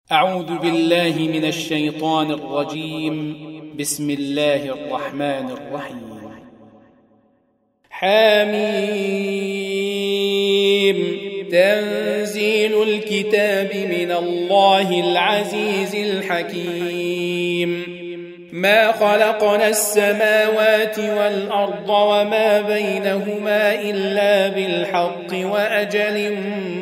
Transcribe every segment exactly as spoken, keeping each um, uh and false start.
أعوذ بالله من الشيطان الرجيم. بسم الله الرحمن الرحيم. حميم. تنزيل الكتاب من الله العزيز الحكيم. ما خلقنا السماوات والأرض وما بينهما إلا بالحق وأجل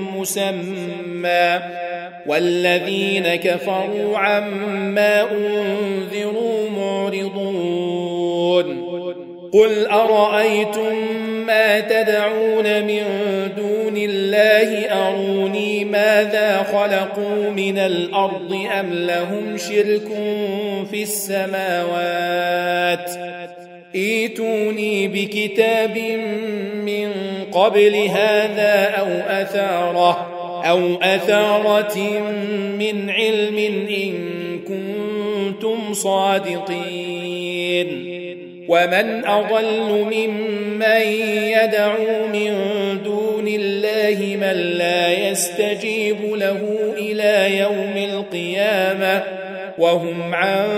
مسمى، والذين كفروا عما أنذروا معرضون. قل أرأيتم ما تدعون من دون الله أروني ماذا خلقوا من الأرض أم لهم شرك في السماوات؟ ائتوني بكتاب من قبل هذا أو أثارة أو أثارة من علم إن كنتم صادقين. ومن أضل ممن يدعو من دون الله من لا يستجيب له إلى يوم القيامة وهم عن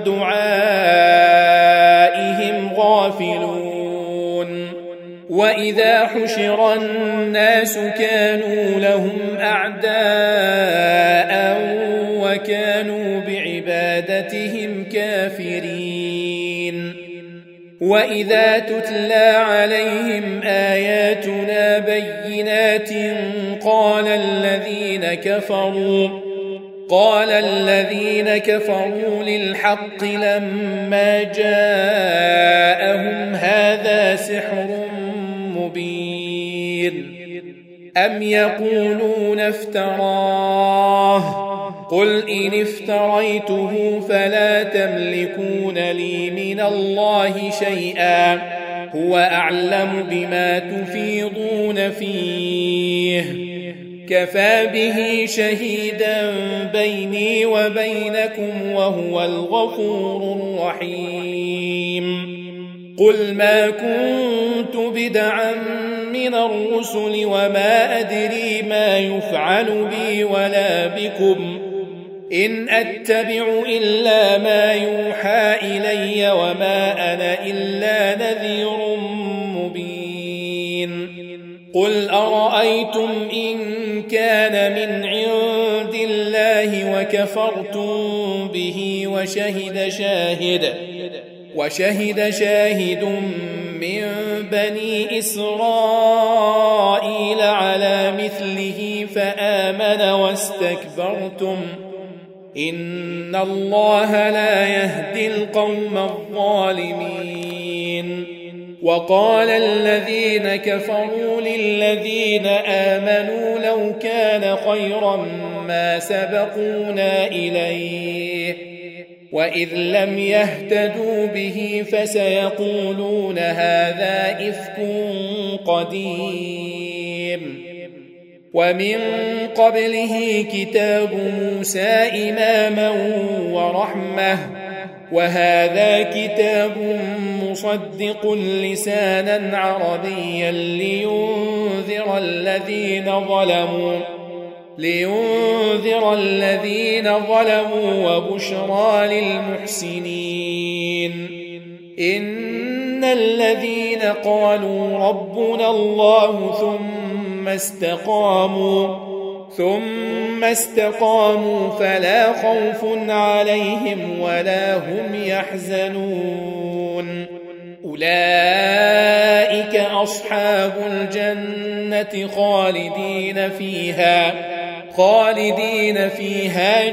دعائهم غافلون. وإذا حشر الناس كانوا لهم أعداء وكانوا بعبادتهم كافرين. وإذا تتلى عليهم آياتنا بينات قال الذين كفروا قال الذين كفروا للحق لما جاءهم هذا سحر مبين. أم يقولون افتراه؟ قل إن افتريته فلا تملكون لي من الله شيئا، هو أعلم بما تفيضون فيه، كفى به شهيدا بيني وبينكم وهو الغفور الرحيم. قل ما كنت بدعا من الرسل وما أدري ما يفعل بي ولا بكم، إن أتبع إلا ما يوحى إلي وما أنا إلا نذير مبين. قل أرأيتم إن كان من عند الله وكفرتم به وشهد شاهد وشهد شاهد من بني إسرائيل على مثله فآمن واستكبرتم، إن الله لا يهدي القوم الظالمين. وقال الذين كفروا للذين آمنوا لو كان خيرا ما سبقونا إليه، وإذ لم يهتدوا به فسيقولون هذا إفك قديم. ومن قبله كتاب موسى إماما ورحمة، وهذا كتاب مصدق لسانا عربيا لينذر الذين ظلموا لينذر الذين ظلموا وبشرى للمحسنين. إن الذين قالوا ربنا الله ثم استقاموا ثم استقاموا فلا خوف عليهم ولا هم يحزنون. أولئك أصحاب الجنة خالدين فيها خالدين فيها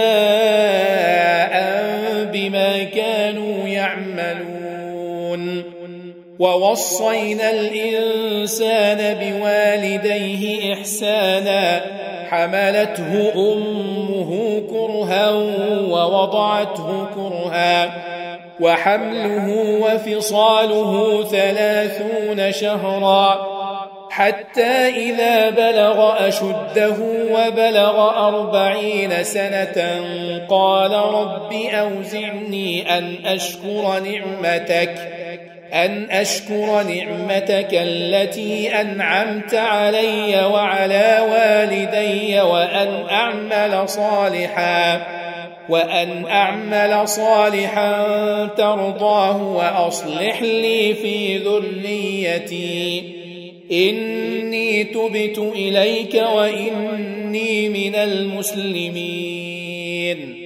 جزاء بما كانوا يعملون. ووصينا الإنسان بوالديه إحسانا، حملته أمه كرها ووضعته كرها، وحمله وفصاله ثلاثون شهرا، حتى إذا بلغ أشده وبلغ أربعين سنة قال رب أوزعني أن أشكر نعمتك أن أشكر نعمتك التي أنعمت علي وعلى والدي وأن أعمل صالحا وأن أعمل صالحا ترضاه وأصلح لي في ذريتي إني تبت إليك وإني من المسلمين.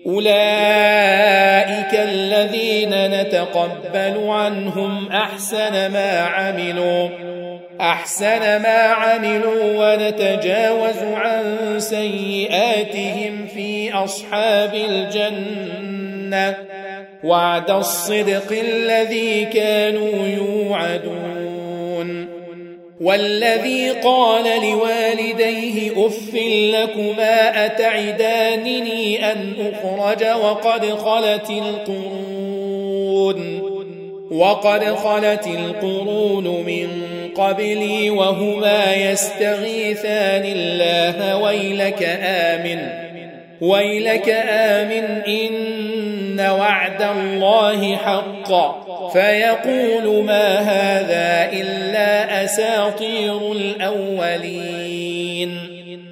أولئك الذين نتقبل عنهم أحسن ما عملوا أحسن ما عملوا ونتجاوز عن سيئاتهم في أصحاب الجنة وعد الصدق الذي كانوا يوعدون. والذي قال لوالديه أف لكما أتعدانني أن أخرج وقد خلت القرون وقد خلت القرون من قبلي وهما يستغيثان الله ويلك آمن ويلك آمن إن وعد الله حق فيقول ما هذا إلا أساطير الأولين.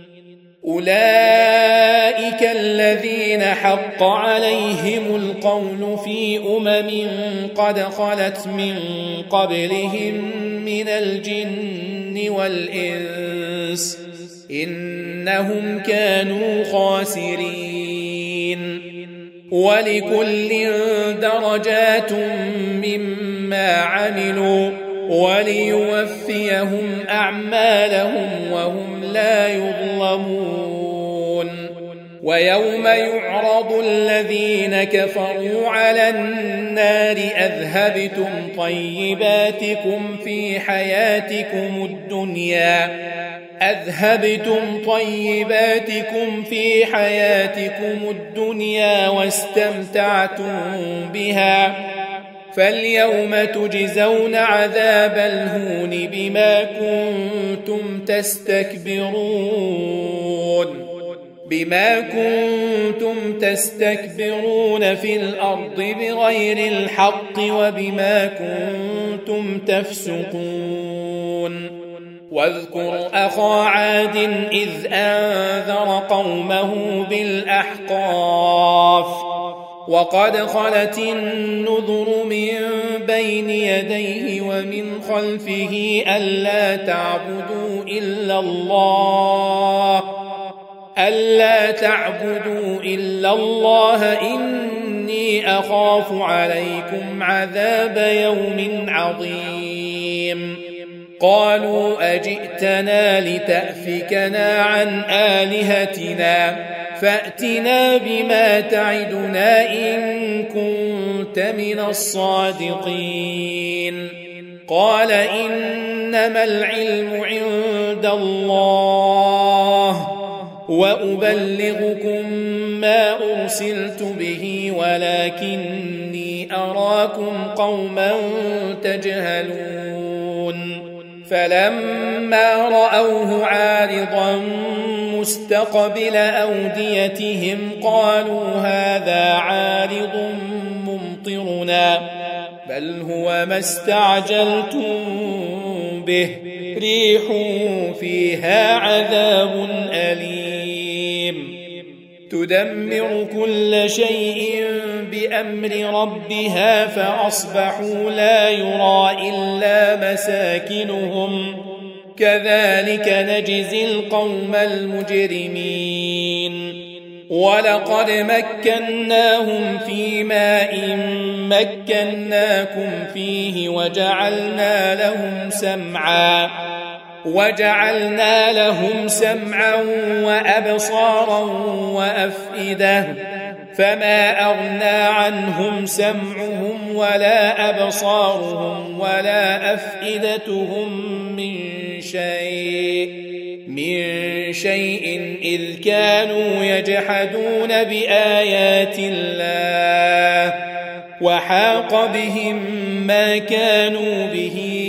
أولئك الذين حق عليهم القول في أمم قد خلت من قبلهم من الجن والإنس إنهم كانوا خاسرين. ولكل درجات مما عملوا وليوفيهم أعمالهم وهم لا يظلمون. ويوم يعرض الذين كفروا على النار أذهبتم طيباتكم في حياتكم الدنيا أذهبتم طيباتكم في حياتكم الدنيا واستمتعتم بها فاليوم تجزون عذاب الهون بما كنتم تستكبرون بما كنتم تستكبرون في الأرض بغير الحق وبما كنتم تفسقون. واذكر أخا عاد إذ أنذر قومه بالأحقاف وقد خلت النذر من بين يديه ومن خلفه ألا تعبدوا إلا الله ألا تعبدوا إلا الله إني أخاف عليكم عذاب يوم عظيم. قالوا أجئتنا لتأفكنا عن آلهتنا فأتنا بما تعدنا إن كنت من الصادقين. قال إنما العلم عند الله وأبلغكم ما أرسلت به ولكني أراكم قوما تجهلون. فلما رأوه عارضا مستقبل أوديتهم قالوا هذا عارض ممطرنا بل هو ما استعجلتم به ريح فيها عذاب أليم تدمر كل شيء بأمر ربها فأصبحوا لا يرى إلا مساكنهم كذلك نجزي القوم المجرمين. ولقد مكناهم في ماء مكناكم فيه وجعلنا لهم سمعا وجعلنا لهم سمعا وأبصارا وأفئدة فما أغنى عنهم سمعهم ولا أبصارهم ولا أفئدتهم من شيء من شيء إذ كانوا يجحدون بآيات الله وحاق بهم ما كانوا به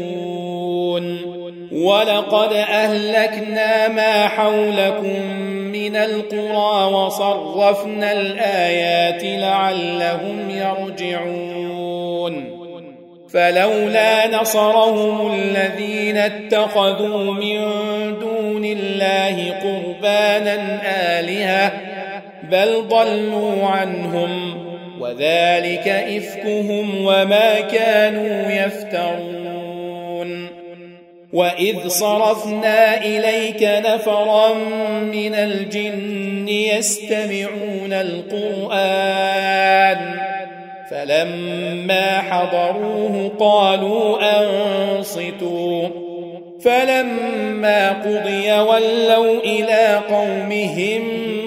يستهزئون. ولقد أهلكنا ما حولكم من القرى وصرفنا الآيات لعلهم يرجعون فلولا نصرهم الذين اتخذوا من دون الله قربانا آلهة بل ضلوا عنهم وذلك إفكهم وما كانوا يفترون وإذ صرفنا إليك نفرا من الجن يستمعون القرآن فلما حضروه قالوا أنصتوا فلما قضي ولوا إلى قومهم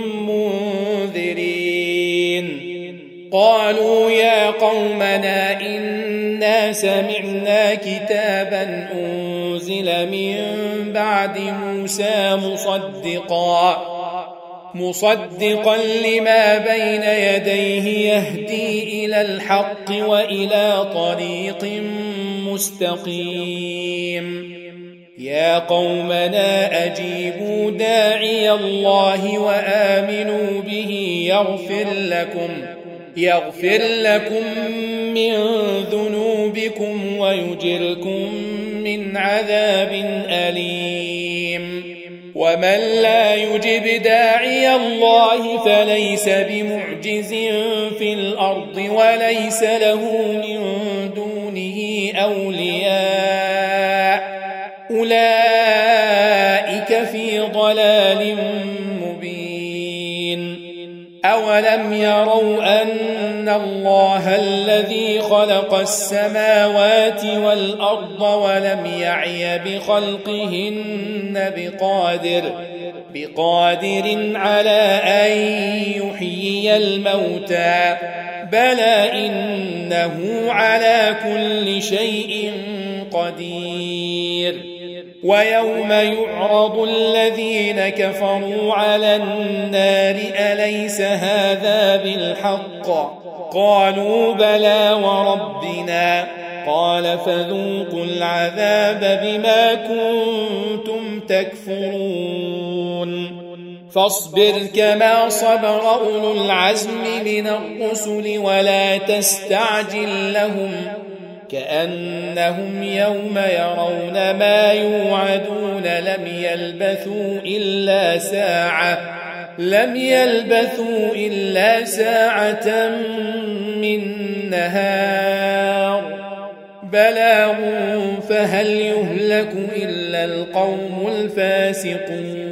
منذرين قالوا يا قومنا إنا سمعنا كتابا أنزل من بعد موسى مصدقا مصدقا لما بين يديه يهدي إلى الحق وإلى طريق مستقيم يا قومنا أجيبوا داعي الله وآمنوا به يغفر لكم يغفر لكم من ذنوبكم ويجركم من عذاب أليم ومن لا يجب داعي الله فليس بمعجز في الأرض وليس له من دونه أولياء أولئك في ضلال مبين أولم يروا أن الله الذي خلق السماوات والأرض ولم يعي بخلقهن بقادر بقادر على أن يحيي الموتى بلى إنه على كل شيء قدير ويوم يعرض الذين كفروا على النار أليس هذا بالحق قالوا بلى وربنا قال فذوقوا العذاب بما كنتم تكفرون فاصبر كما صبر أولو العزم من الرسل ولا تستعجل لهم كأنهم يوم يرون ما يوعدون لم يلبثوا إلا ساعة لم يلبثوا إلا ساعة من نهار بلاغ فهل يهلك إلا القوم الفاسقون